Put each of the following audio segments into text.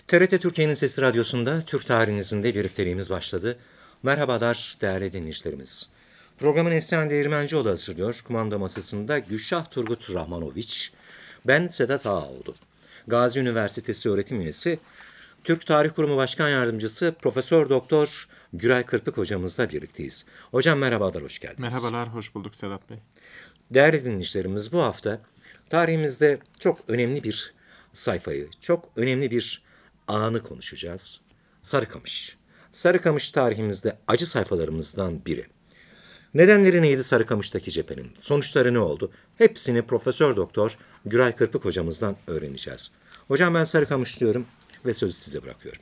TRT Türkiye'nin Sesi Radyosu'nda Türk tarihinizin de birlikteliğimiz başladı. Merhabalar değerli dinleyicilerimiz. Programın Neslihan Değirmencioğlu hazırlıyor. Kumanda masasında Gülşah Turgut Rahmanoviç. Ben Sedat Ağaoğlu. Gazi Üniversitesi öğretim üyesi, Türk Tarih Kurumu Başkan Yardımcısı Profesör Doktor Güray Kırpık hocamızla birlikteyiz. Hocam merhabalar, hoş geldiniz. Merhabalar, hoş bulduk Sedat Bey. Değerli dinleyicilerimiz, bu hafta tarihimizde çok önemli bir sayfayı, çok önemli bir anı konuşacağız. Sarıkamış. Sarıkamış tarihimizde acı sayfalarımızdan biri. Nedenleri neydi Sarıkamış'taki cephenin? Sonuçları ne oldu? Hepsini Profesör Doktor Güray Kırpık hocamızdan öğreneceğiz. Hocam ben Sarıkamış diyorum ve sözü size bırakıyorum.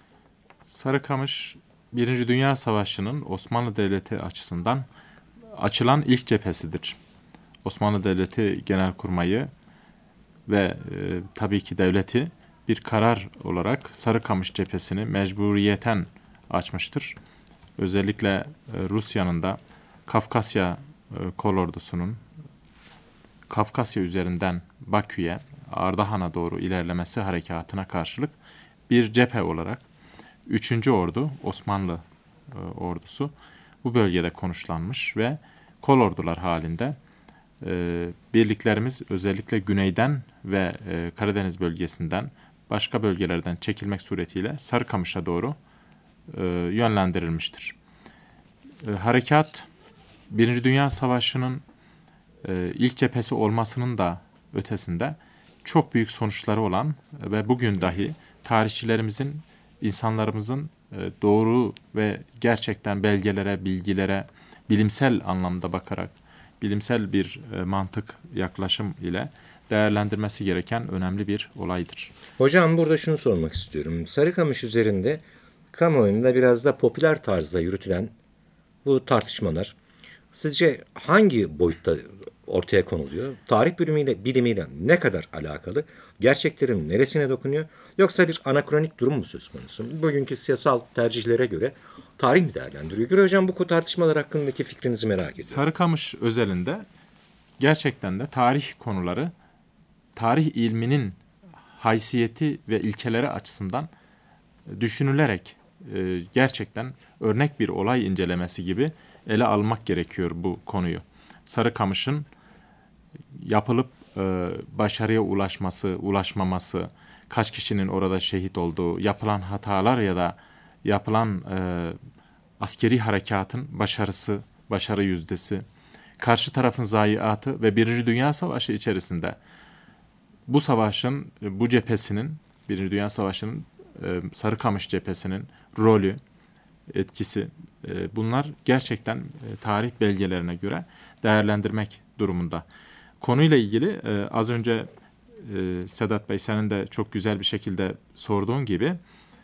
Sarıkamış, Birinci Dünya Savaşı'nın Osmanlı Devleti açısından açılan ilk cephesidir. Osmanlı Devleti Genelkurmayı ve tabii ki devleti bir karar olarak Sarıkamış cephesini mecburiyeten açmıştır. Özellikle Rusya'nın da Kafkasya kolordusunun Kafkasya üzerinden Bakü'ye, Ardahan'a doğru ilerlemesi harekatına karşılık bir cephe olarak 3. Ordu, Osmanlı ordusu bu bölgede konuşlanmış ve kolordular halinde birliklerimiz özellikle güneyden ve Karadeniz bölgesinden başka bölgelerden çekilmek suretiyle Sarıkamış'a doğru yönlendirilmiştir. Harekat, Birinci Dünya Savaşı'nın ilk cephesi olmasının da ötesinde çok büyük sonuçları olan ve bugün dahi tarihçilerimizin, insanlarımızın doğru ve gerçekten belgelere, bilgilere bilimsel anlamda bakarak, bilimsel bir mantık, yaklaşım ile değerlendirmesi gereken önemli bir olaydır. Hocam burada şunu sormak istiyorum. Sarıkamış üzerinde kamuoyunda biraz da popüler tarzda yürütülen bu tartışmalar sizce hangi boyutta ortaya konuluyor? Tarih bilimiyle ne kadar alakalı? Gerçeklerin neresine dokunuyor? Yoksa bir anakronik durum mu söz konusu? Bugünkü siyasal tercihlere göre tarih mi değerlendiriyor? Güray Hocam, bu tartışmalar hakkındaki fikrinizi merak ediyorum. Sarıkamış özelinde gerçekten de tarih konuları, tarih ilminin haysiyeti ve ilkeleri açısından düşünülerek gerçekten örnek bir olay incelemesi gibi ele almak gerekiyor bu konuyu. Sarıkamış'ın yapılıp başarıya ulaşmaması, kaç kişinin orada şehit olduğu, yapılan hatalar ya da yapılan askeri harekatın başarı yüzdesi, karşı tarafın zayiatı ve Birinci Dünya Savaşı içerisinde bu savaşın, bu cephesinin, Birinci Dünya Savaşı'nın Sarıkamış cephesinin rolü, etkisi, bunlar gerçekten tarih belgelerine göre değerlendirmek durumunda. Konuyla ilgili az önce Sedat Bey senin de çok güzel bir şekilde sorduğun gibi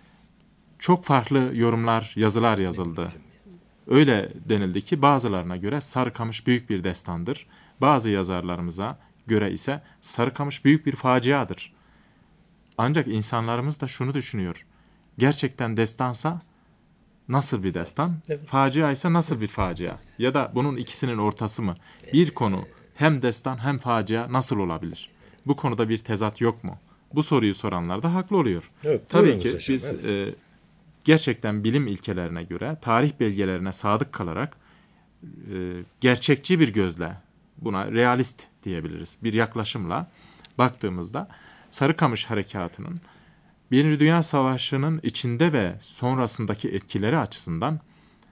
çok farklı yorumlar, yazılar yazıldı. Öyle denildi ki bazılarına göre Sarıkamış büyük bir destandır. Bazı yazarlarımıza göre ise Sarıkamış büyük bir faciadır. Ancak insanlarımız da şunu düşünüyor. Gerçekten destansa nasıl bir destan? Evet. Facia ise nasıl bir facia? Ya da bunun ikisinin ortası mı? Bir konu hem destan hem facia nasıl olabilir? Bu konuda bir tezat yok mu? Bu soruyu soranlar da haklı oluyor. Evet, tabii ki hocam, biz gerçekten bilim ilkelerine göre, tarih belgelerine sadık kalarak gerçekçi bir gözle, buna realist diyebiliriz, bir yaklaşımla baktığımızda Sarıkamış Harekatı'nın Birinci Dünya Savaşı'nın içinde ve sonrasındaki etkileri açısından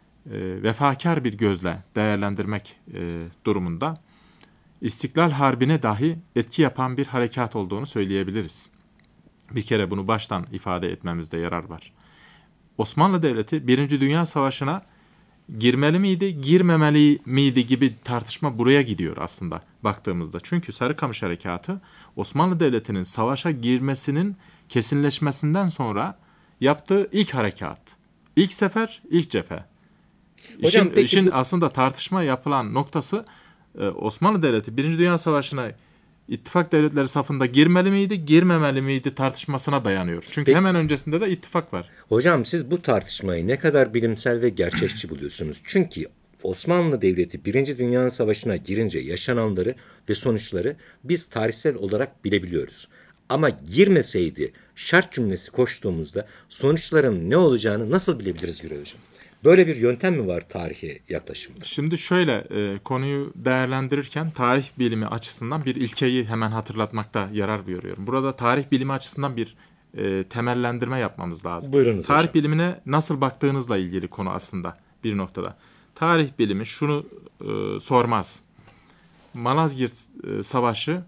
vefakar bir gözle değerlendirmek durumunda İstiklal Harbi'ne dahi etki yapan bir harekat olduğunu söyleyebiliriz. Bir kere bunu baştan ifade etmemizde yarar var. Osmanlı Devleti Birinci Dünya Savaşı'na girmeli miydi, girmemeli miydi gibi tartışma buraya gidiyor aslında baktığımızda. Çünkü Sarıkamış Harekatı Osmanlı Devleti'nin savaşa girmesinin kesinleşmesinden sonra yaptığı ilk harekat. İlk sefer, ilk cephe. Hocam, işin aslında tartışma yapılan noktası Osmanlı Devleti Birinci Dünya Savaşı'na ittifak devletleri safında girmeli miydi, girmemeli miydi tartışmasına dayanıyor. Çünkü hemen öncesinde de ittifak var. Hocam, siz bu tartışmayı ne kadar bilimsel ve gerçekçi buluyorsunuz? Çünkü Osmanlı Devleti Birinci Dünya Savaşı'na girince yaşananları ve sonuçları biz tarihsel olarak bilebiliyoruz. Ama girmeseydi şart cümlesi koştuğumuzda sonuçların ne olacağını nasıl bilebiliriz Güray Hocam? Böyle bir yöntem mi var tarihe yaklaşımda? Şimdi şöyle konuyu değerlendirirken tarih bilimi açısından bir ilkeyi hemen hatırlatmakta yarar görüyorum. Burada tarih bilimi açısından bir temellendirme yapmamız lazım. Buyurunuz tarih hocam. bilimine nasıl baktığınızla ilgili konu aslında bir noktada. Tarih bilimi şunu sormaz. Malazgirt Savaşı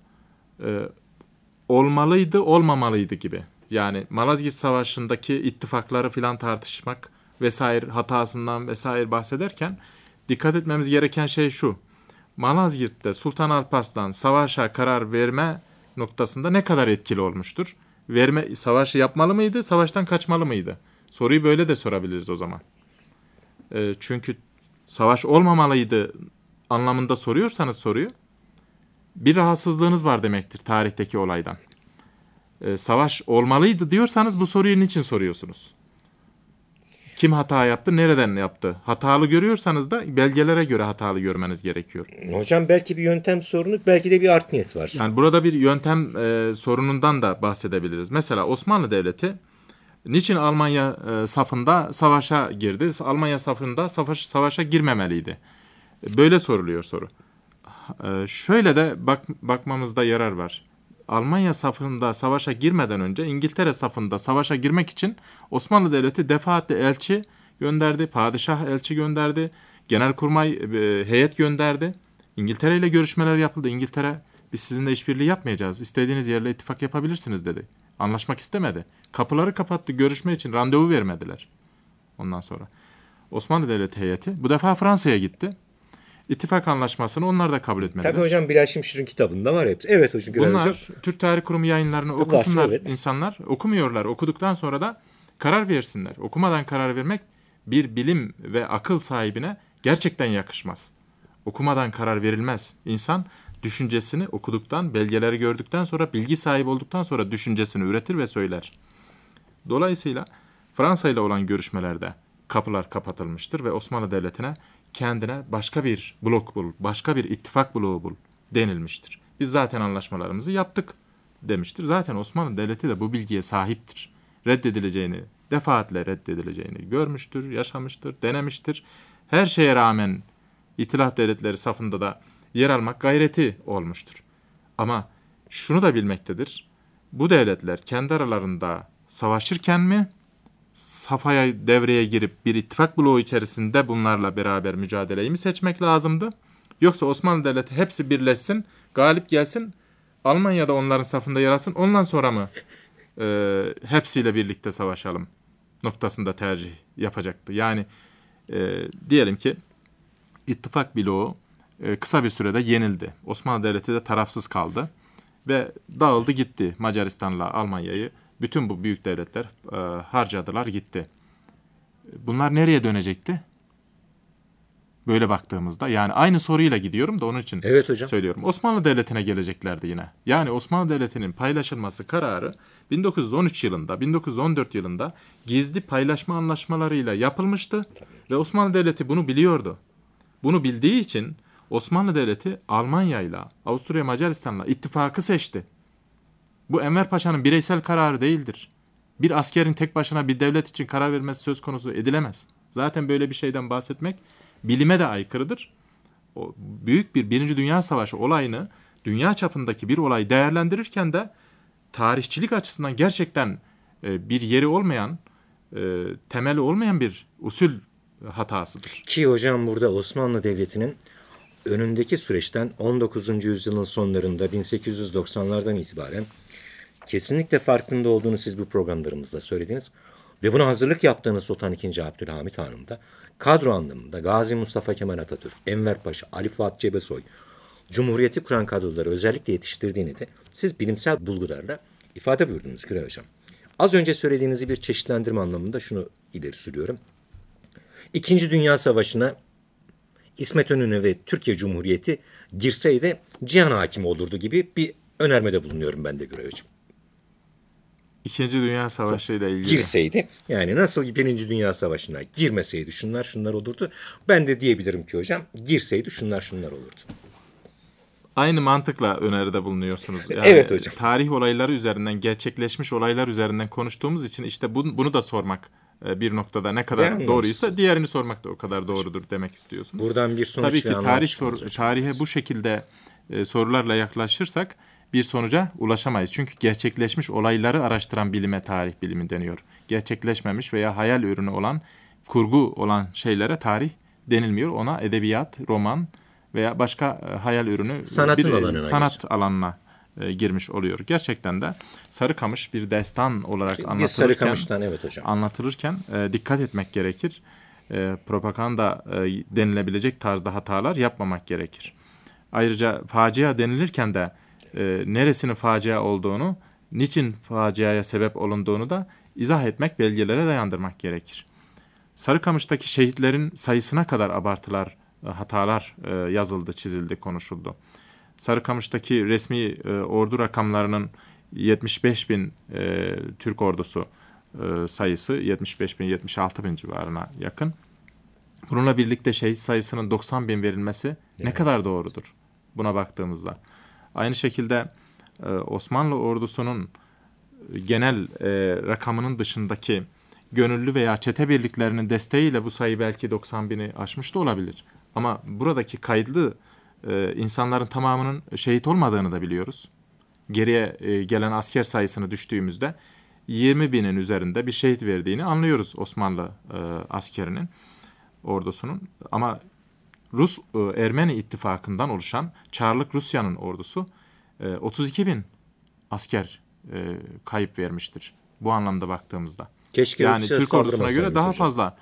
olmalıydı, olmamalıydı gibi. Yani Malazgirt Savaşı'ndaki ittifakları filan tartışmak vesaire hatasından vesaire bahsederken dikkat etmemiz gereken şey şu. Malazgirt'te Sultan Alparslan savaşa karar verme noktasında ne kadar etkili olmuştur? Savaşı yapmalı mıydı, savaştan kaçmalı mıydı? Soruyu böyle de sorabiliriz o zaman. Çünkü savaş olmamalıydı anlamında soruyorsanız soruyu, bir rahatsızlığınız var demektir tarihteki olaydan. Savaş olmalıydı diyorsanız bu soruyu niçin soruyorsunuz? Kim hata yaptı, nereden yaptı? Hatalı görüyorsanız da belgelere göre hatalı görmeniz gerekiyor. Hocam belki bir yöntem sorunu, belki de bir art niyet var. Yani burada bir yöntem sorunundan da bahsedebiliriz. Mesela Osmanlı Devleti niçin Almanya safında savaşa girdi? Almanya safında savaşa girmemeliydi. Böyle soruluyor soru. Şöyle de bakmamızda yarar var. Almanya safında savaşa girmeden önce İngiltere safında savaşa girmek için Osmanlı Devleti defaatle elçi gönderdi, padişah elçi gönderdi, genelkurmay heyet gönderdi. İngiltere ile görüşmeler yapıldı. İngiltere, biz sizinle işbirliği yapmayacağız, İstediğiniz yerle ittifak yapabilirsiniz dedi. Anlaşmak istemedi. Kapıları kapattı, görüşme için randevu vermediler. Ondan sonra Osmanlı Devleti heyeti bu defa Fransa'ya gitti. İttifak anlaşmasını onlar da kabul etmediler. Tabii hocam, Bilal Şimşir'in kitabında var hepsi. Evet hocam. Bunlar hocam. Türk Tarih Kurumu yayınlarını okusunlar evet. insanlar. Okumuyorlar. Okuduktan sonra da karar versinler. Okumadan karar vermek bir bilim ve akıl sahibine gerçekten yakışmaz. Okumadan karar verilmez. İnsan düşüncesini okuduktan, belgeleri gördükten sonra, bilgi sahibi olduktan sonra düşüncesini üretir ve söyler. Dolayısıyla Fransa ile olan görüşmelerde kapılar kapatılmıştır ve Osmanlı Devleti'ne kendine başka bir blok bul, başka bir ittifak bloğu bul denilmiştir. Biz zaten anlaşmalarımızı yaptık demiştir. Zaten Osmanlı Devleti de bu bilgiye sahiptir. Defaatle reddedileceğini görmüştür, yaşamıştır, denemiştir. Her şeye rağmen İtilaf devletleri safında da yer almak gayreti olmuştur. Ama şunu da bilmektedir. Bu devletler kendi aralarında savaşırken mi safhaya devreye girip bir ittifak bloğu içerisinde bunlarla beraber mücadeleyi mi seçmek lazımdı? Yoksa Osmanlı Devleti hepsi birleşsin, galip gelsin, Almanya da onların safında yer alsın, ondan sonra mı hepsiyle birlikte savaşalım noktasında tercih yapacaktı? Yani diyelim ki ittifak bloğu kısa bir sürede yenildi. Osmanlı Devleti de tarafsız kaldı ve dağıldı gitti Macaristan'la Almanya'yı. Bütün bu büyük devletler harcadılar gitti. Bunlar nereye dönecekti? Böyle baktığımızda yani aynı soruyla gidiyorum da onun için Evet hocam. söylüyorum. Osmanlı Devleti'ne geleceklerdi yine. Yani Osmanlı Devleti'nin paylaşılması kararı 1913 yılında, 1914 yılında gizli paylaşma anlaşmalarıyla yapılmıştı ve Osmanlı Devleti bunu biliyordu. Bunu bildiği için Osmanlı Devleti Almanya'yla, Avusturya Macaristan'la ittifakı seçti. Bu Enver Paşa'nın bireysel kararı değildir. Bir askerin tek başına bir devlet için karar vermesi söz konusu edilemez. Zaten böyle bir şeyden bahsetmek bilime de aykırıdır. O büyük bir Birinci Dünya Savaşı olayını, dünya çapındaki bir olay değerlendirirken de tarihçilik açısından gerçekten bir yeri olmayan, temeli olmayan bir usul hatasıdır. Ki hocam burada Osmanlı Devleti'nin önündeki süreçten 19. yüzyılın sonlarında 1890'lardan itibaren kesinlikle farkında olduğunu siz bu programlarımızda söylediniz. Ve buna hazırlık yaptığınız Sultan II. Abdülhamit Han'ın da kadro anlamında Gazi Mustafa Kemal Atatürk, Enver Paşa, Ali Fuat Cebesoy, Cumhuriyeti kuran kadroları özellikle yetiştirdiğini de siz bilimsel bulgularla ifade buyurdunuz Güray Hocam. Az önce söylediğinizi bir çeşitlendirme anlamında şunu ileri sürüyorum. İkinci Dünya Savaşı'na İsmet İnönü ve Türkiye Cumhuriyeti girseydi cihan hakimi olurdu gibi bir önermede bulunuyorum ben de Güray Hocam. İkinci Dünya Savaşı ile ilgili. Girseydi, yani nasıl Birinci Dünya Savaşı'na girmeseydi şunlar olurdu. Ben de diyebilirim ki hocam, girseydi şunlar olurdu. Aynı mantıkla öneride bulunuyorsunuz. Yani Evet hocam. tarih olayları üzerinden, gerçekleşmiş olaylar üzerinden konuştuğumuz için işte bunu da sormak bir noktada ne Ve kadar anlamsız. doğruysa diğerini sormak da o kadar doğrudur demek istiyorsunuz. Buradan bir Tabii sonuç ve ki anlam çıkmaz hocam. tarihe bu şekilde sorularla yaklaşırsak bir sonuca ulaşamayız. Çünkü gerçekleşmiş olayları araştıran bilime tarih bilimi deniyor. Gerçekleşmemiş veya hayal ürünü olan, kurgu olan şeylere tarih denilmiyor. Ona edebiyat, roman veya başka hayal ürünü Sanatın bir alanına sanat alanına girmiş oluyor. Gerçekten de Sarıkamış bir destan olarak Biz Sarıkamış'tan evet hocam. anlatılırken dikkat etmek gerekir. Propaganda denilebilecek tarzda hatalar yapmamak gerekir. Ayrıca facia denilirken de neresinin facia olduğunu, niçin faciaya sebep olunduğunu da izah etmek, belgelere dayandırmak gerekir. Sarıkamış'taki şehitlerin sayısına kadar abartılar, hatalar yazıldı, çizildi, konuşuldu. Sarıkamış'taki resmi ordu rakamlarının 75 bin Türk ordusu sayısı 75 bin 76 bin civarına yakın. Bununla birlikte şehit sayısının 90 bin verilmesi ne kadar doğrudur buna baktığımızda. Aynı şekilde Osmanlı ordusunun genel rakamının dışındaki gönüllü veya çete birliklerinin desteğiyle bu sayı belki 90 bini aşmış da olabilir. Ama buradaki kayıtlı insanların tamamının şehit olmadığını da biliyoruz. Geriye gelen asker sayısını düştüğümüzde 20 binin üzerinde bir şehit verdiğini anlıyoruz Osmanlı askerinin, ordusunun. Ama Ermeni ittifakından oluşan Çarlık Rusya'nın ordusu 32 bin asker kayıp vermiştir. Bu anlamda baktığımızda. Keşke yani Rusya Türk ordusuna göre saldırmasaymış daha hocam. fazla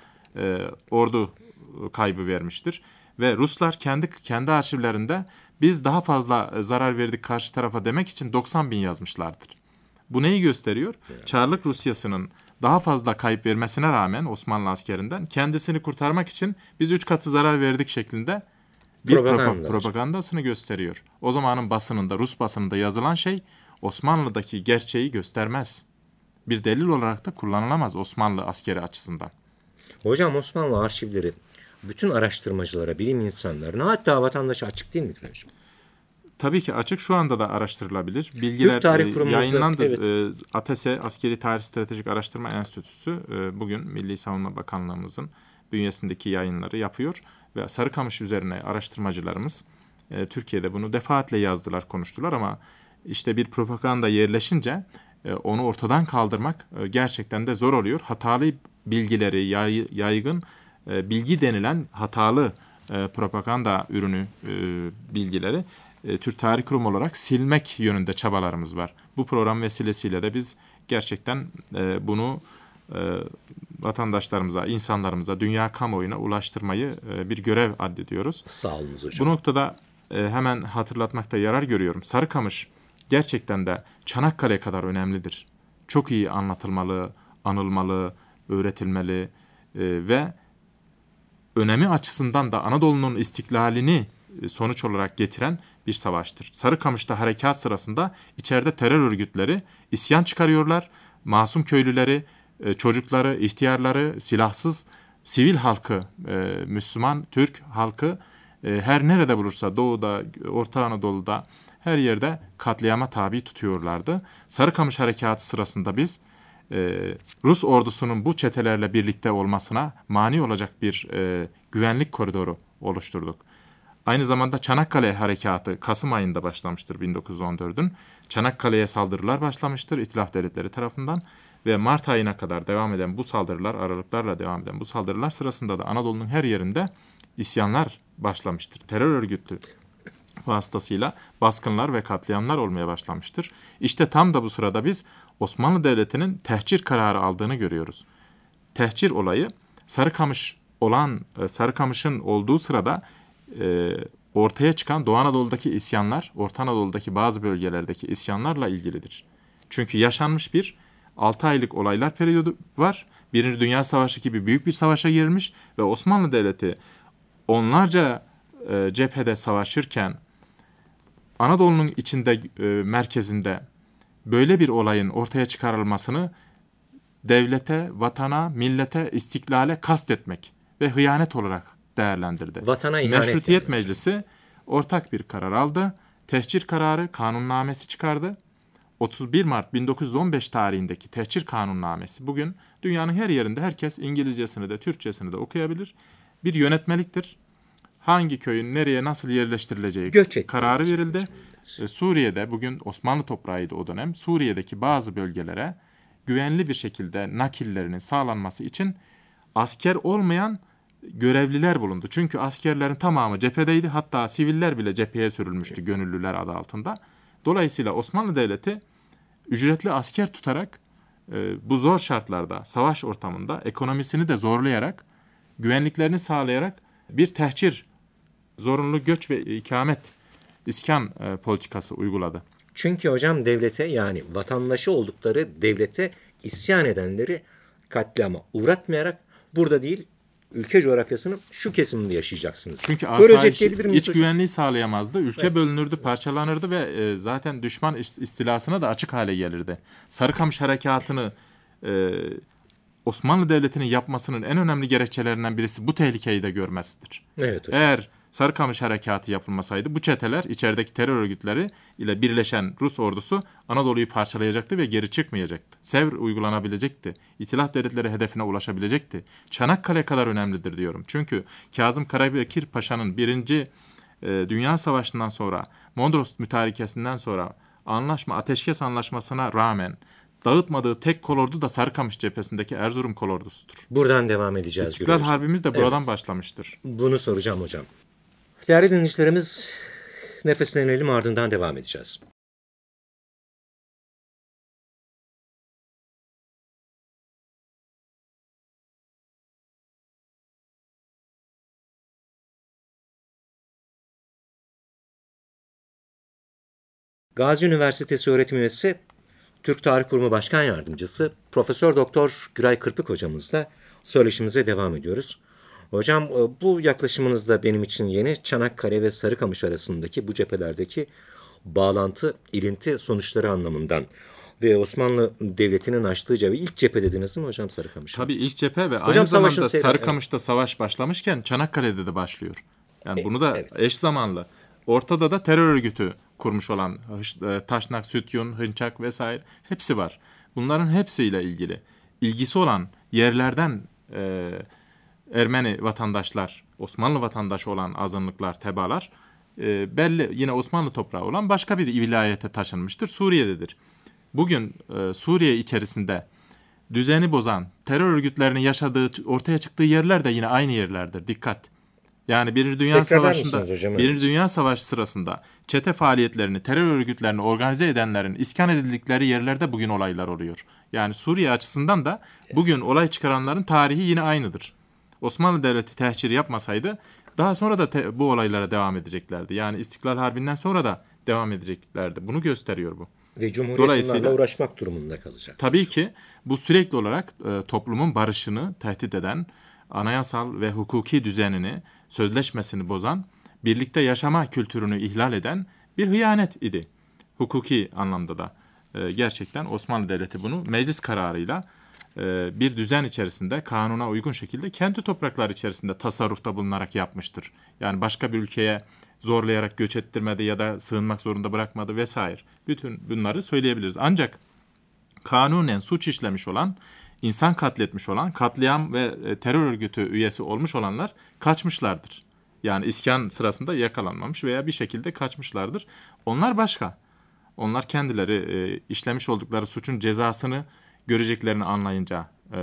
ordu kaybı vermiştir. Ve Ruslar kendi arşivlerinde biz daha fazla zarar verdik karşı tarafa demek için 90 bin yazmışlardır. Bu neyi gösteriyor? Çarlık Rusyası'nın daha fazla kayıp vermesine rağmen Osmanlı askerinden kendisini kurtarmak için biz 3 katı zarar verdik şeklinde bir propagandasını gösteriyor. O zamanın basınında, Rus basınında yazılan şey Osmanlı'daki gerçeği göstermez. Bir delil olarak da kullanılamaz Osmanlı askeri açısından. Hocam Osmanlı arşivleri bütün araştırmacılara, bilim insanlarına, hatta vatandaşa açık değil mi hocam? Tabii ki açık, şu anda da araştırılabilir. Bilgiler Türk Tarih Kurumu'nda yayınlandı. evet. ATESE, Askeri Tarih Stratejik Araştırma Enstitüsü bugün Milli Savunma Bakanlığımızın bünyesindeki yayınları yapıyor. Ve Sarıkamış üzerine araştırmacılarımız Türkiye'de bunu defaatle yazdılar, konuştular ama işte bir propaganda yerleşince onu ortadan kaldırmak gerçekten de zor oluyor. Hatalı bilgileri, yaygın bilgi denilen hatalı propaganda ürünü bilgileri Türk Tarih Kurumu olarak silmek yönünde çabalarımız var. Bu program vesilesiyle de biz gerçekten bunu vatandaşlarımıza, insanlarımıza, dünya kamuoyuna ulaştırmayı bir görev addediyoruz. Sağ olunuz hocam. Bu noktada hemen hatırlatmakta yarar görüyorum. Sarıkamış gerçekten de Çanakkale kadar önemlidir. Çok iyi anlatılmalı, anılmalı, öğretilmeli ve önemi açısından da Anadolu'nun istiklalini sonuç olarak getiren bir savaştır. Sarıkamış'ta harekat sırasında içeride terör örgütleri isyan çıkarıyorlar. Masum köylüleri, çocukları, ihtiyarları, silahsız sivil halkı, Müslüman, Türk halkı her nerede bulursa Doğu'da, Orta Anadolu'da her yerde katliama tabi tutuyorlardı. Sarıkamış harekatı sırasında biz Rus ordusunun bu çetelerle birlikte olmasına mani olacak bir güvenlik koridoru oluşturduk. Aynı zamanda Çanakkale Harekatı Kasım ayında başlamıştır 1914'ün. Çanakkale'ye saldırılar başlamıştır İtilaf Devletleri tarafından ve Mart ayına kadar devam eden bu saldırılar, aralıklarla devam eden bu saldırılar sırasında da Anadolu'nun her yerinde isyanlar başlamıştır. Terör örgütü vasıtasıyla baskınlar ve katliamlar olmaya başlamıştır. İşte tam da bu sırada biz Osmanlı Devleti'nin tehcir kararı aldığını görüyoruz. Tehcir olayı Sarıkamış'ın olduğu sırada ortaya çıkan Doğu Anadolu'daki isyanlar, Orta Anadolu'daki bazı bölgelerdeki isyanlarla ilgilidir. Çünkü yaşanmış bir 6 aylık olaylar periyodu var. Birinci Dünya Savaşı gibi büyük bir savaşa girilmiş ve Osmanlı Devleti onlarca cephede savaşırken Anadolu'nun içinde, merkezinde böyle bir olayın ortaya çıkarılmasını devlete, vatana, millete, istiklale kastetmek ve hıyanet olarak değerlendirdi. Vatana ihanet. Meşrutiyet Meclisi ortak bir karar aldı. tehcir kararı, kanunnamesi çıkardı. 31 Mart 1915 tarihindeki tehcir kanunnamesi bugün dünyanın her yerinde herkes İngilizcesini de Türkçesini de okuyabilir. Bir yönetmeliktir. Hangi köyün nereye nasıl yerleştirileceği kararı verildi. Suriye'de bugün Osmanlı toprağıydı o dönem. Suriye'deki bazı bölgelere güvenli bir şekilde nakillerinin sağlanması için asker olmayan görevliler bulundu. Çünkü askerlerin tamamı cephedeydi. Hatta siviller bile cepheye sürülmüştü gönüllüler adı altında. Dolayısıyla Osmanlı Devleti ücretli asker tutarak bu zor şartlarda, savaş ortamında ekonomisini de zorlayarak, güvenliklerini sağlayarak bir tehcir, zorunlu göç ve iskan politikası uyguladı. Çünkü hocam devlete, yani vatandaşı oldukları devlete isyan edenleri katliama uğratmayarak burada değil, ülke coğrafyasının şu kesiminde yaşayacaksınız. Çünkü asayiş, iç güvenliği sağlayamazdı. Ülke bölünürdü, parçalanırdı ve zaten düşman istilasına da açık hale gelirdi. Sarıkamış Harekatı'nı Osmanlı Devleti'nin yapmasının en önemli gerekçelerinden birisi bu tehlikeyi de görmesidir. Evet hocam. Eğer Sarıkamış Harekatı yapılmasaydı bu çeteler, içerideki terör örgütleri ile birleşen Rus ordusu Anadolu'yu parçalayacaktı ve geri çıkmayacaktı. Sevr uygulanabilecekti. İtilaf devletleri hedefine ulaşabilecekti. Çanakkale kadar önemlidir diyorum. Çünkü Kazım Karabekir Paşa'nın 1. Dünya Savaşı'ndan sonra, Mondros Mütarekesi'nden sonra ateşkes anlaşmasına rağmen dağıtmadığı tek kolordu da Sarıkamış cephesindeki Erzurum kolordusudur. Buradan devam edeceğiz. İstiklal Harbimiz de buradan başlamıştır. Bunu soracağım hocam. Değerli dinleyicilerimiz, nefeslenelim, ardından devam edeceğiz. Gazi Üniversitesi öğretim üyesi, Türk Tarih Kurumu Başkan Yardımcısı Profesör Doktor Güray Kırpık hocamızla söyleşimize devam ediyoruz. Hocam, bu yaklaşımınız da benim için yeni. Çanakkale ve Sarıkamış arasındaki bu cephelerdeki bağlantı, ilinti sonuçları anlamından ve Osmanlı Devleti'nin açtığı cephe, ilk cephe dediniz mi hocam Sarıkamış? Tabii ilk cephe ve hocam, aynı zamanda Sarıkamış'ta savaş başlamışken Çanakkale'de de başlıyor. Yani bunu da eş zamanlı. Ortada da terör örgütü kurmuş olan Taşnak, Sütyun, Hınçak vesaire hepsi var. Bunların hepsiyle ilgisi olan yerlerden Ermeni vatandaşlar, Osmanlı vatandaşı olan azınlıklar, tebaalar belli yine Osmanlı toprağı olan başka bir vilayete taşınmıştır. Suriye'dedir. Bugün Suriye içerisinde düzeni bozan terör örgütlerinin yaşadığı, ortaya çıktığı yerler de yine aynı yerlerdir. Dikkat. Yani Birinci Dünya Savaşı sırasında çete faaliyetlerini, terör örgütlerini organize edenlerin iskan edildikleri yerlerde bugün olaylar oluyor. Yani Suriye açısından da bugün olay çıkaranların tarihi yine aynıdır. Osmanlı Devleti tehcir yapmasaydı daha sonra da bu olaylara devam edeceklerdi. Yani İstiklal Harbi'nden sonra da devam edeceklerdi. Bunu gösteriyor bu. Ve Cumhuriyet bunlarla uğraşmak durumunda kalacak. Tabii ki bu sürekli olarak toplumun barışını tehdit eden, anayasal ve hukuki düzenini, sözleşmesini bozan, birlikte yaşama kültürünü ihlal eden bir hıyanet idi. Hukuki anlamda da gerçekten Osmanlı Devleti bunu meclis kararıyla bir düzen içerisinde kanuna uygun şekilde kendi toprakları içerisinde tasarrufta bulunarak yapmıştır. Yani başka bir ülkeye zorlayarak göç ettirmedi ya da sığınmak zorunda bırakmadı vesaire. Bütün bunları söyleyebiliriz. Ancak kanunen suç işlemiş olan, insan katletmiş olan, katliam ve terör örgütü üyesi olmuş olanlar kaçmışlardır. Yani iskan sırasında yakalanmamış veya bir şekilde kaçmışlardır. Onlar başka. Onlar kendileri işlemiş oldukları suçun cezasını göreceklerini anlayınca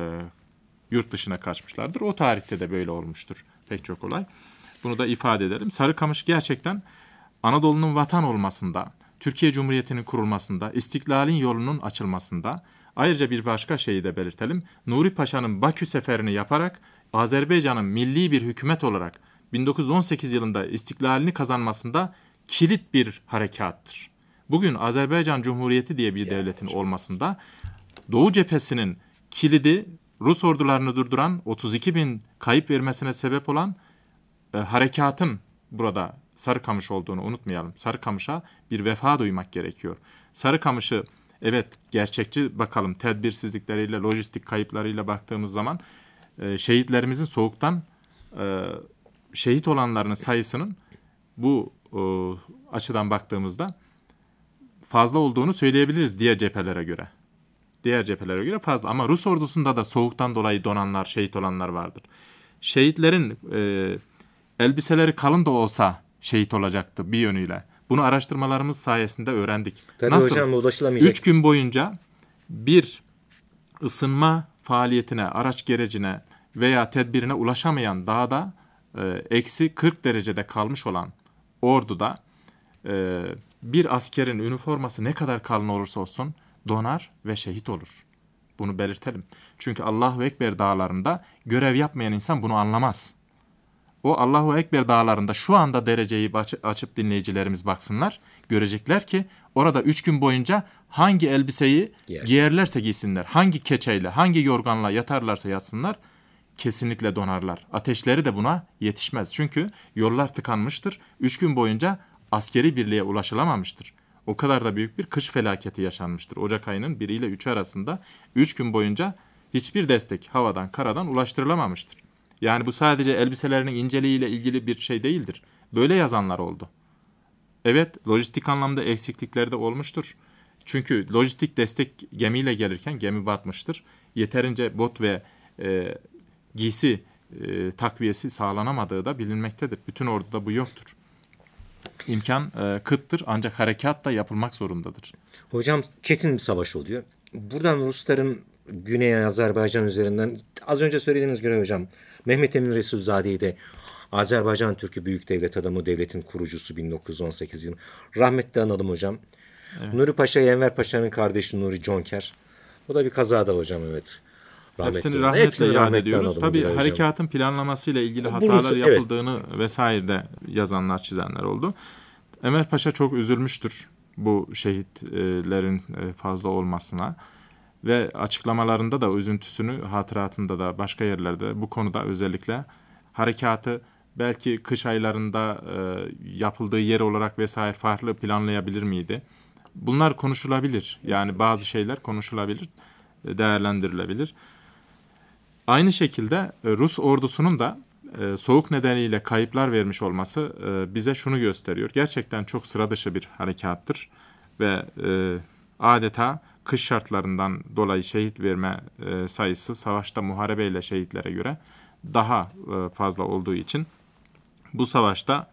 yurt dışına kaçmışlardır. O tarihte de böyle olmuştur pek çok olay. Bunu da ifade edelim. Sarıkamış gerçekten Anadolu'nun vatan olmasında, Türkiye Cumhuriyeti'nin kurulmasında, istiklalin yolunun açılmasında, ayrıca bir başka şeyi de belirtelim. Nuri Paşa'nın Bakü seferini yaparak Azerbaycan'ın milli bir hükümet olarak 1918 yılında istiklalini kazanmasında kilit bir harekattır. Bugün Azerbaycan Cumhuriyeti diye bir devletin olmasında Doğu cephesinin kilidi, Rus ordularını durduran, 32 bin kayıp vermesine sebep olan harekatın burada Sarıkamış olduğunu unutmayalım. Sarıkamış'a bir vefa duymak gerekiyor. Sarıkamış'ı evet gerçekçi bakalım, tedbirsizlikleriyle, lojistik kayıplarıyla baktığımız zaman şehitlerimizin soğuktan şehit olanların sayısının bu açıdan baktığımızda fazla olduğunu söyleyebiliriz diğer cephelere göre. Diğer cephelere göre fazla. Ama Rus ordusunda da soğuktan dolayı donanlar, şehit olanlar vardır. Şehitlerin elbiseleri kalın da olsa şehit olacaktı bir yönüyle. Bunu araştırmalarımız sayesinde öğrendik. Tabii nasıl? hocam, ulaşılamayacak. 3 gün boyunca bir ısınma faaliyetine, araç gerecine veya tedbirine ulaşamayan dağda eksi 40 derecede kalmış olan orduda bir askerin üniforması ne kadar kalın olursa olsun donar ve şehit olur. Bunu belirtelim. Çünkü Allahu Ekber dağlarında görev yapmayan insan bunu anlamaz. O Allahu Ekber dağlarında şu anda dereceyi açıp dinleyicilerimiz baksınlar. Görecekler ki orada 3 gün boyunca hangi elbiseyi giyerlerse giysinler, hangi keçeyle, hangi yorganla yatarlarsa yatsınlar, kesinlikle donarlar. Ateşleri de buna yetişmez. Çünkü yollar tıkanmıştır. 3 gün boyunca askeri birliğe ulaşılamamıştır. O kadar da büyük bir kış felaketi yaşanmıştır. Ocak ayının 1 ile 3 arasında 3 gün boyunca hiçbir destek havadan, karadan ulaştırılamamıştır. Yani bu sadece elbiselerinin inceliğiyle ilgili bir şey değildir. Böyle yazanlar oldu. Evet, lojistik anlamda eksiklikler de olmuştur. Çünkü lojistik destek gemiyle gelirken gemi batmıştır. Yeterince bot ve giysi takviyesi sağlanamadığı da bilinmektedir. Bütün orduda bu yoktur. İmkan kıttır ancak harekat da yapılmak zorundadır. Hocam, çetin bir savaş oluyor. Buradan Rusların Güney Azerbaycan üzerinden az önce söylediğiniz göre hocam Mehmet Emin Resulzade'yi de Azerbaycan Türk'ü büyük devlet adamı, devletin kurucusu 1918 yılı. Rahmetli analım hocam. Evet. Nuri Paşa, Enver Paşa'nın kardeşi Nuri Conker. O da bir kazada hocam, evet. Hepsini rahmetle yad ediyoruz. Tabii harekatın planlamasıyla ilgili hatalar yapıldığını vesaire de yazanlar, çizenler oldu. Enver Paşa çok üzülmüştür bu şehitlerin fazla olmasına. Ve açıklamalarında da üzüntüsünü, hatıratında da başka yerlerde bu konuda özellikle harekatı belki kış aylarında yapıldığı yer olarak vesaire farklı planlayabilir miydi? Bunlar konuşulabilir. Yani bazı şeyler konuşulabilir, değerlendirilebilir. Aynı şekilde Rus ordusunun da soğuk nedeniyle kayıplar vermiş olması bize şunu gösteriyor. Gerçekten çok sıra dışı bir harekattır ve adeta kış şartlarından dolayı şehit verme sayısı savaşta muharebeyle şehitlere göre daha fazla olduğu için bu savaşta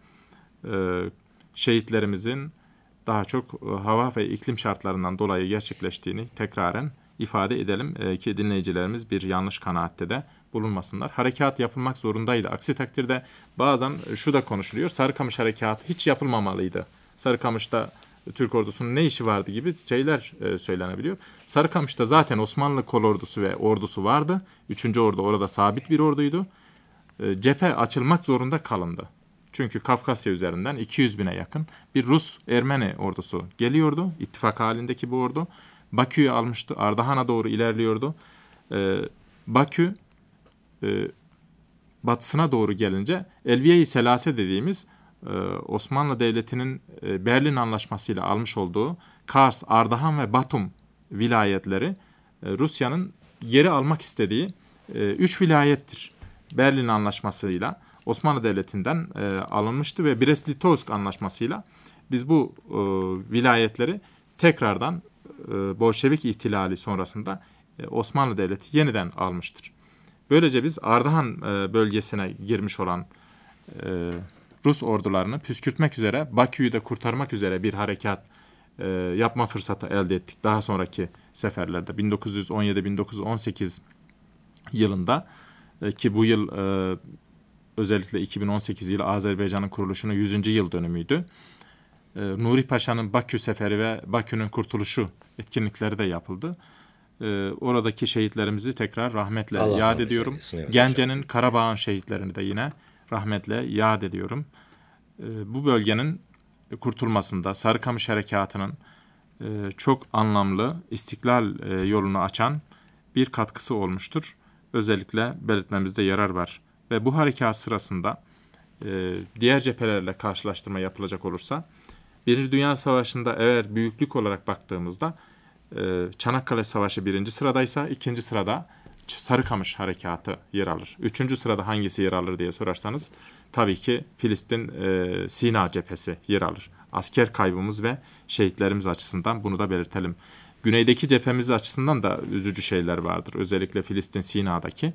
şehitlerimizin daha çok hava ve iklim şartlarından dolayı gerçekleştiğini tekraren ifade edelim ki dinleyicilerimiz bir yanlış kanaatte de bulunmasınlar. Harekat yapılmak zorundaydı. Aksi takdirde bazen şu da konuşuluyor. Sarıkamış harekatı hiç yapılmamalıydı. Sarıkamış'ta Türk ordusunun ne işi vardı gibi şeyler söylenebiliyor. Sarıkamış'ta zaten Osmanlı kolordusu ve ordusu vardı. 3. ordu orada sabit bir orduydu. Cephe açılmak zorunda kalındı. Çünkü Kafkasya üzerinden 200 bine yakın bir Rus-Ermeni ordusu geliyordu. İttifak halindeki bu ordu. Bakü'yü almıştı. Ardahan'a doğru ilerliyordu. Bakü batısına doğru gelince Elbiye-i Selase dediğimiz Osmanlı Devleti'nin Berlin Anlaşması'yla almış olduğu Kars, Ardahan ve Batum vilayetleri Rusya'nın geri almak istediği 3 vilayettir. Berlin Anlaşması'yla Osmanlı Devleti'nden alınmıştı ve Brest-Litovsk Anlaşması'yla biz bu vilayetleri tekrardan Bolşevik ihtilali sonrasında Osmanlı Devleti yeniden almıştır. Böylece biz Ardahan bölgesine girmiş olan Rus ordularını püskürtmek üzere, Bakü'yü de kurtarmak üzere bir harekat yapma fırsatı elde ettik. Daha sonraki seferlerde 1917-1918 yılında ki bu yıl özellikle 2018 yılı Azerbaycan'ın kuruluşunun 100. yıl dönümüydü. Nuri Paşa'nın Bakü seferi ve Bakü'nün kurtuluşu etkinlikleri de yapıldı. Oradaki şehitlerimizi tekrar rahmetle yad ediyorum. Gence'nin, Karabağ'ın şehitlerini de yine rahmetle yad ediyorum. Bu bölgenin kurtulmasında Sarıkamış Harekatı'nın çok anlamlı, istiklal yolunu açan bir katkısı olmuştur. Özellikle belirtmemizde yarar var. Ve bu harekat sırasında diğer cephelerle karşılaştırma yapılacak olursa, Birinci Dünya Savaşı'nda eğer büyüklük olarak baktığımızda Çanakkale Savaşı 1. sıradaysa 2. sırada Sarıkamış Harekatı yer alır. 3. sırada hangisi yer alır diye sorarsanız tabii ki Filistin Sina cephesi yer alır. Asker kaybımız ve şehitlerimiz açısından bunu da belirtelim. Güneydeki cephemiz açısından da üzücü şeyler vardır. Özellikle Filistin Sina'daki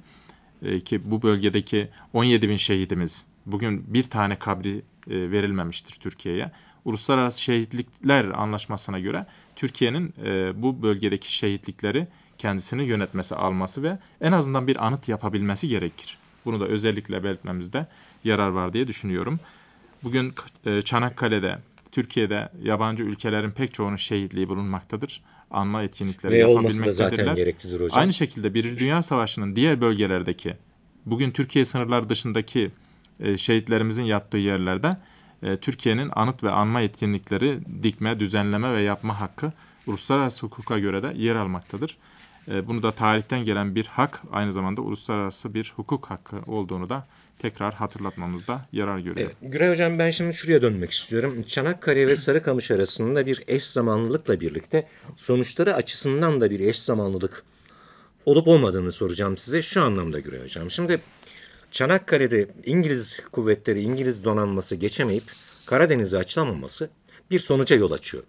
ki bu bölgedeki 17 bin şehidimiz, bugün bir tane kabri verilmemiştir Türkiye'ye. Uluslararası Şehitlikler Anlaşması'na göre Türkiye'nin bu bölgedeki şehitlikleri kendisini yönetmesi, alması ve en azından bir anıt yapabilmesi gerekir. Bunu da özellikle belirtmemizde yarar var diye düşünüyorum. Bugün Çanakkale'de, Türkiye'de yabancı ülkelerin pek çoğunun şehitliği bulunmaktadır. Anma etkinlikleri Ve olması da yapabilmektedirler. zaten gereklidir hocam. Aynı şekilde Birinci Dünya Savaşı'nın diğer bölgelerdeki, bugün Türkiye sınırları dışındaki şehitlerimizin yattığı yerlerde Türkiye'nin anıt ve anma etkinlikleri dikme, düzenleme ve yapma hakkı uluslararası hukuka göre de yer almaktadır. Bunu da tarihten gelen bir hak, aynı zamanda uluslararası bir hukuk hakkı olduğunu da tekrar hatırlatmamızda yarar görüyor. Evet, Güray Hocam, ben şimdi şuraya dönmek istiyorum. Çanakkale ve Sarıkamış arasında bir eş zamanlılıkla birlikte sonuçları açısından da bir eş zamanlılık olup olmadığını soracağım size. Şu anlamda Güray Hocam. Şimdi Çanakkale'de İngiliz kuvvetleri, İngiliz donanması geçemeyip Karadeniz'e açılamaması bir sonuca yol açıyor.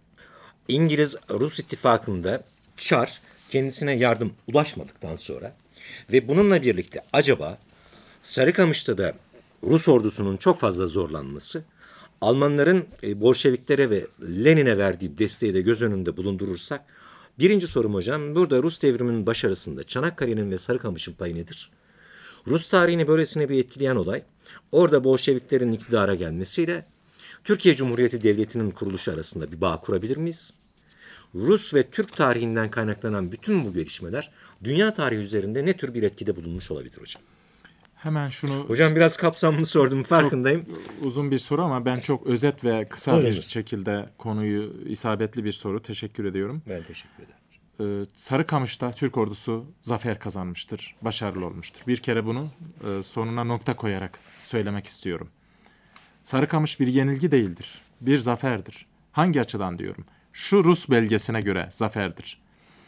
İngiliz-Rus ittifakında Çar kendisine yardım ulaşmadıktan sonra ve bununla birlikte acaba Sarıkamış'ta da Rus ordusunun çok fazla zorlanması, Almanların Bolşeviklere ve Lenin'e verdiği desteği de göz önünde bulundurursak, birinci sorum hocam, burada Rus devriminin başarısında Çanakkale'nin ve Sarıkamış'ın payı nedir? Rus tarihini böylesine bir etkileyen olay, orada Bolşeviklerin iktidara gelmesiyle Türkiye Cumhuriyeti Devleti'nin kuruluşu arasında bir bağ kurabilir miyiz? Rus ve Türk tarihinden kaynaklanan bütün bu gelişmeler dünya tarihi üzerinde ne tür bir etkide bulunmuş olabilir hocam? Hemen şunu... Hocam biraz kapsamlı sordum, farkındayım. Çok uzun bir soru ama ben çok özet ve kısa bir şekilde konuyu, isabetli bir soru. Teşekkür ediyorum. Ben teşekkür ederim. Sarıkamış'ta Türk ordusu zafer kazanmıştır, başarılı olmuştur. Bir kere bunu sonuna nokta koyarak söylemek istiyorum. Sarıkamış bir yenilgi değildir, bir zaferdir. Hangi açıdan diyorum? Şu Rus belgesine göre zaferdir.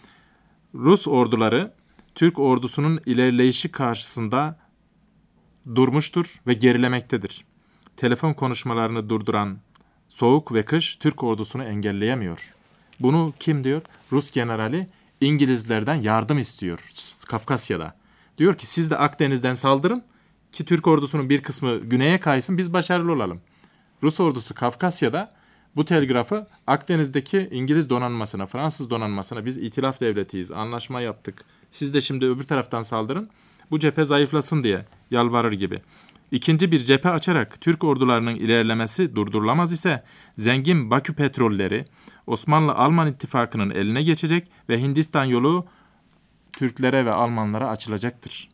Rus orduları Türk ordusunun ilerleyişi karşısında durmuştur ve gerilemektedir. Telefon konuşmalarını durduran soğuk ve kış Türk ordusunu engelleyemiyor. Bunu kim diyor? Rus generali İngilizlerden yardım istiyor Kafkasya'da. Diyor ki siz de Akdeniz'den saldırın ki Türk ordusunun bir kısmı güneye kaysın, biz başarılı olalım. Rus ordusu Kafkasya'da bu telgrafı Akdeniz'deki İngiliz donanmasına, Fransız donanmasına, biz itilaf devletiyiz, anlaşma yaptık, siz de şimdi öbür taraftan saldırın, bu cephe zayıflasın diye yalvarır gibi. İkinci bir cephe açarak Türk ordularının ilerlemesi durdurulamaz ise zengin Bakü petrolleri Osmanlı-Alman ittifakının eline geçecek ve Hindistan yolu Türklere ve Almanlara açılacaktır.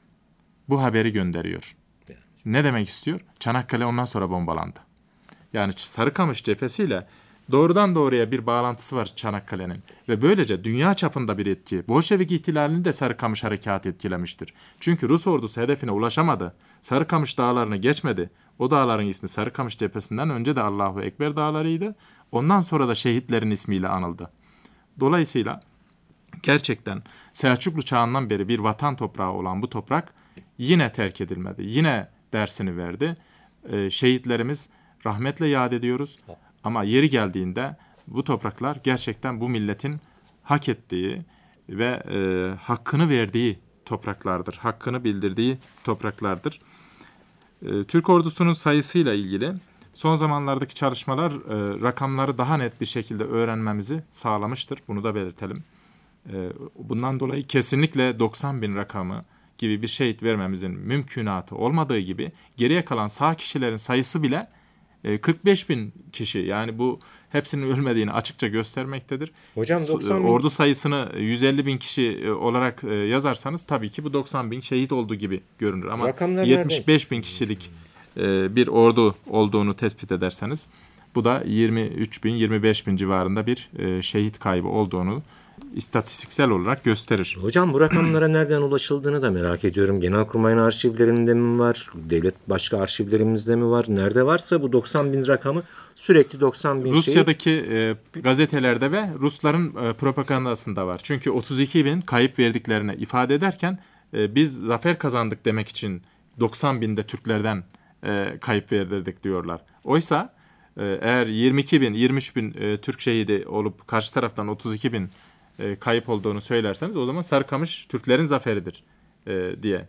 Bu haberi gönderiyor. Ne demek istiyor? Çanakkale ondan sonra bombalandı. Yani Sarıkamış cephesiyle doğrudan doğruya bir bağlantısı var Çanakkale'nin. Ve böylece dünya çapında bir etki. Bolşevik ihtilalini de Sarıkamış harekatı etkilemiştir. Çünkü Rus ordusu hedefine ulaşamadı. Sarıkamış dağlarını geçmedi. O dağların ismi Sarıkamış cephesinden önce de Allahu Ekber dağlarıydı. Ondan sonra da şehitlerin ismiyle anıldı. Dolayısıyla gerçekten Selçuklu çağından beri bir vatan toprağı olan bu toprak yine terk edilmedi. Yine dersini verdi. Şehitlerimiz rahmetle yad ediyoruz. Ama yeri geldiğinde bu topraklar gerçekten bu milletin hak ettiği ve hakkını verdiği topraklardır. Hakkını bildirdiği topraklardır. Türk ordusunun sayısıyla ilgili son zamanlardaki çalışmalar rakamları daha net bir şekilde öğrenmemizi sağlamıştır. Bunu da belirtelim. Bundan dolayı kesinlikle 90 bin rakamı gibi bir şehit vermemizin mümkünatı olmadığı gibi geriye kalan sağ kişilerin sayısı bile 45 bin kişi. Yani bu hepsinin ölmediğini açıkça göstermektedir. Hocam 90 bin... Ordu sayısını 150 bin kişi olarak yazarsanız tabii ki bu 90 bin şehit olduğu gibi görünür. Ama rakamlar 75 bin kişilik bir ordu olduğunu tespit ederseniz bu da 23 bin 25 bin civarında bir şehit kaybı olduğunu istatistiksel olarak gösterir. Hocam bu rakamlara nereden ulaşıldığını da merak ediyorum. Genelkurmay'ın arşivlerinde mi var? Devlet başka arşivlerimizde mi var? Nerede varsa bu 90 bin rakamı sürekli 90 bin Rusya'daki gazetelerde ve Rusların propagandasında var. Çünkü 32 bin kayıp verdiklerini ifade ederken biz zafer kazandık demek için 90 binde Türklerden kayıp verdirdik diyorlar. Oysa eğer 22 bin, 23 bin Türk şehidi olup karşı taraftan 32 bin kayıp olduğunu söylerseniz o zaman Sarıkamış Türklerin zaferidir diye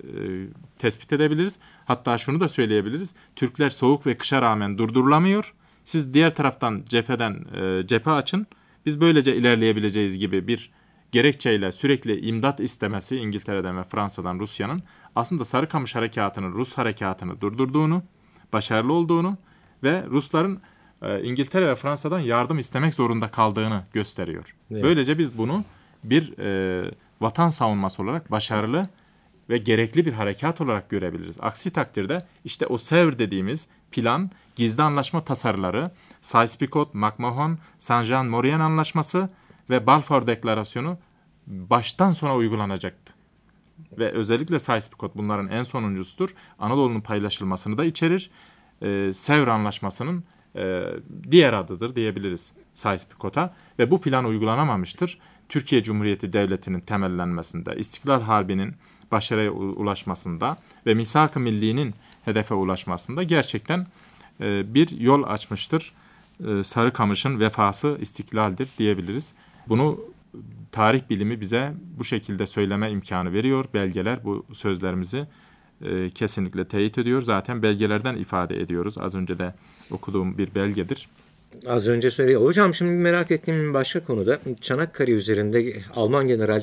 tespit edebiliriz. Hatta şunu da söyleyebiliriz. Türkler soğuk ve kışa rağmen durdurulamıyor. Siz diğer taraftan cephe açın. Biz böylece ilerleyebileceğiz gibi bir gerekçeyle sürekli imdat istemesi İngiltere'den ve Fransa'dan Rusya'nın aslında Sarıkamış Harekatı'nın Rus harekatını durdurduğunu, başarılı olduğunu ve Rusların İngiltere ve Fransa'dan yardım istemek zorunda kaldığını gösteriyor. Evet. Böylece biz bunu bir vatan savunması olarak başarılı ve gerekli bir harekat olarak görebiliriz. Aksi takdirde işte o Sevr dediğimiz plan, gizli anlaşma tasarıları, Sykes-Picot, McMahon, Saint-Jean-Maurienne anlaşması ve Balfour Deklarasyonu baştan sona uygulanacaktı. Ve özellikle Sykes-Picot bunların en sonuncusudur. Anadolu'nun paylaşılmasını da içerir. Sevr Anlaşması'nın diğer adıdır diyebiliriz Sykes-Picot'a. Ve bu plan uygulanamamıştır. Türkiye Cumhuriyeti Devleti'nin temellenmesinde, İstiklal Harbi'nin başarıya ulaşmasında ve Misak-ı Milli'nin hedefe ulaşmasında gerçekten bir yol açmıştır. Sarıkamış'ın vefası istiklaldir diyebiliriz. Bunu tarih bilimi bize bu şekilde söyleme imkanı veriyor. Belgeler bu sözlerimizi kesinlikle teyit ediyor. Zaten belgelerden ifade ediyoruz. Az önce de okuduğum bir belgedir. Az önce söyledi. Hocam şimdi merak ettiğim bir başka konuda Çanakkale üzerinde Alman General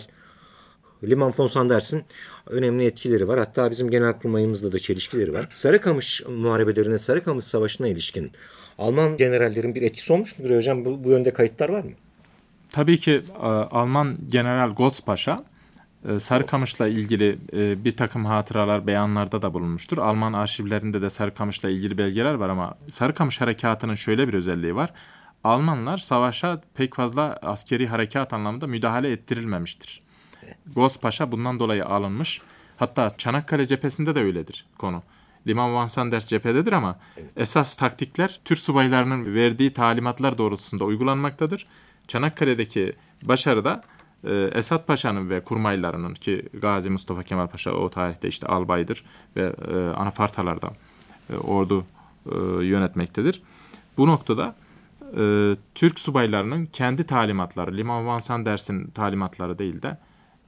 Liman von Sanders'in önemli etkileri var. Hatta bizim genelkurmayımızla da çelişkileri var. Sarıkamış muharebelerine, Sarıkamış Savaşı'na ilişkin Alman generallerin bir etkisi olmuş mudur hocam? Bu yönde kayıtlar var mı? Tabii ki Alman General Goldspaşa Sarıkamış'la ilgili bir takım hatıralar, beyanlarda da bulunmuştur. Alman arşivlerinde de Sarıkamış'la ilgili belgeler var ama Sarıkamış Harekatı'nın şöyle bir özelliği var. Almanlar savaşa pek fazla askeri harekat anlamında müdahale ettirilmemiştir. Goldspaşa bundan dolayı alınmış. Hatta Çanakkale cephesinde de öyledir konu. Liman von Sanders cephededir ama esas taktikler Türk subaylarının verdiği talimatlar doğrultusunda uygulanmaktadır. Çanakkale'deki başarıda Esat Paşa'nın ve kurmaylarının ki Gazi Mustafa Kemal Paşa o tarihte işte albaydır ve anafartalarda ordu yönetmektedir. Bu noktada Türk subaylarının kendi talimatları, Liman von Sanders'in talimatları değil de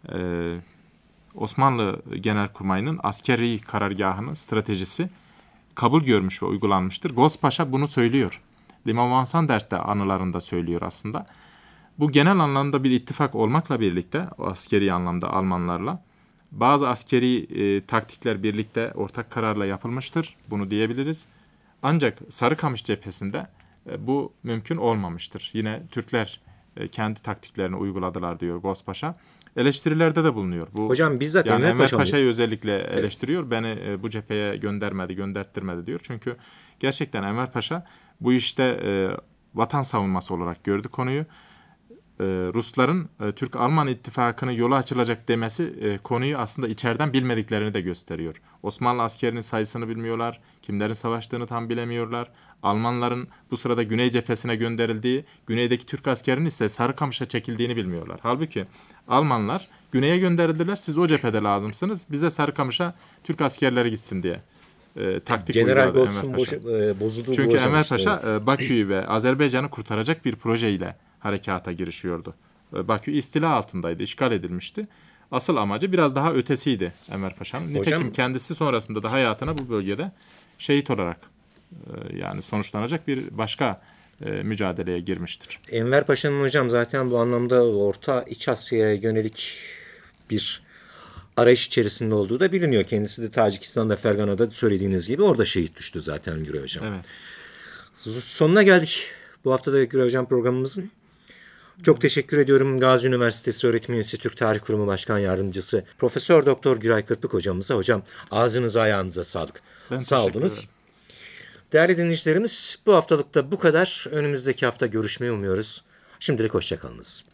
Osmanlı Genelkurmayı'nın askeri karargahının stratejisi kabul görmüş ve uygulanmıştır. Goldspaşa bunu söylüyor. Liman von Sanders de anılarında söylüyor aslında. Bu genel anlamda bir ittifak olmakla birlikte, o askeri anlamda Almanlarla, bazı askeri taktikler birlikte ortak kararla yapılmıştır. Bunu diyebiliriz. Ancak Sarıkamış cephesinde bu mümkün olmamıştır. Yine Türkler kendi taktiklerini uyguladılar diyor Goldspaşa. Eleştirilerde de bulunuyor. Bu, hocam bizzat yani Enver Paşa Paşa'yı özellikle eleştiriyor. Beni bu cepheye gönderttirmedi diyor. Çünkü gerçekten Enver Paşa bu işte vatan savunması olarak gördü konuyu. Rusların Türk-Alman ittifakının yolu açılacak demesi konuyu aslında içeriden bilmediklerini de gösteriyor. Osmanlı askerinin sayısını bilmiyorlar, kimlerin savaştığını tam bilemiyorlar. Almanların bu sırada Güney cephesine gönderildiği, güneydeki Türk askerinin ise Sarıkamış'a çekildiğini bilmiyorlar. Halbuki Almanlar güneye gönderildiler, siz o cephede lazımsınız, bize Sarıkamış'a Türk askerleri gitsin diye taktik General uyguladı Golds'un Enver Paşa. bozulduğu bu Çünkü Enver aşamasında, Paşa evet. Bakü'yü ve Azerbaycan'ı kurtaracak bir projeyle harekata girişiyordu. Bakü istila altındaydı, işgal edilmişti. Asıl amacı biraz daha ötesiydi Enver Paşa'nın. Nitekim kendisi sonrasında da hayatına bu bölgede şehit olarak yani sonuçlanacak bir başka mücadeleye girmiştir. Enver Paşa'nın hocam zaten bu anlamda Orta İç Asya'ya yönelik bir arayış içerisinde olduğu da biliniyor. Kendisi de Tacikistan'da, Fergana'da söylediğiniz gibi orada şehit düştü zaten Güray Hocam. Evet. Sonuna geldik bu hafta da Güray Hocam programımızın. Çok teşekkür ediyorum Gazi Üniversitesi Öğretim Üyesi Türk Tarih Kurumu Başkan Yardımcısı Profesör Doktor Güray Kırpık hocamıza. Hocam ağzınıza ayağınıza sağlık. Ben Sağ olunuz. Değerli dinleyicilerimiz bu haftalıkta bu kadar. Önümüzdeki hafta görüşmeyi umuyoruz. Şimdilik hoşçakalınız.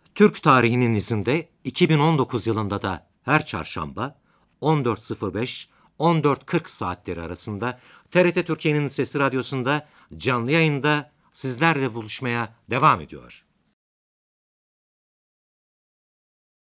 Türk tarihinin izinde 2019 yılında da her çarşamba 14.05-14.40 saatleri arasında TRT Türkiye'nin Sesi Radyosu'nda canlı yayında sizlerle buluşmaya devam ediyor.